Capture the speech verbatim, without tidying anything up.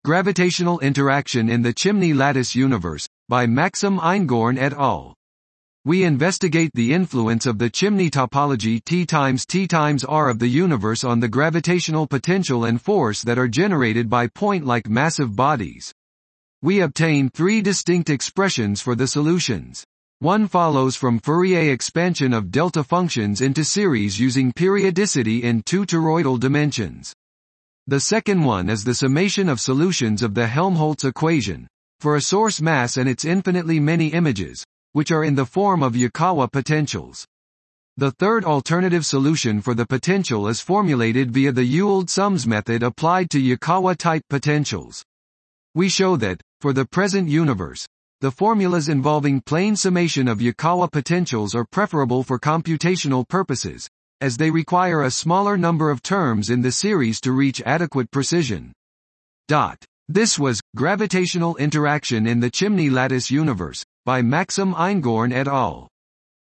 Gravitational Interaction in the Chimney Lattice Universe, by Maxim Einhorn et al. We investigate the influence of the chimney topology T times T times R of the universe on the gravitational potential and force that are generated by point-like massive bodies. We obtain three distinct expressions for the solutions. One follows from Fourier expansion of delta functions into series using periodicity in two toroidal dimensions. The second one is the summation of solutions of the Helmholtz equation, for a source mass and its infinitely many images, which are in the form of Yukawa potentials. The third alternative solution for the potential is formulated via the Ewald sums method applied to Yukawa-type potentials. We show that, for the present universe, the formulas involving plane summation of Yukawa potentials are preferable for computational purposes, as they require a smaller number of terms in the series to reach adequate precision. Dot. This was Gravitational Interaction in the Chimney Lattice Universe, by Maxim Einhorn et al.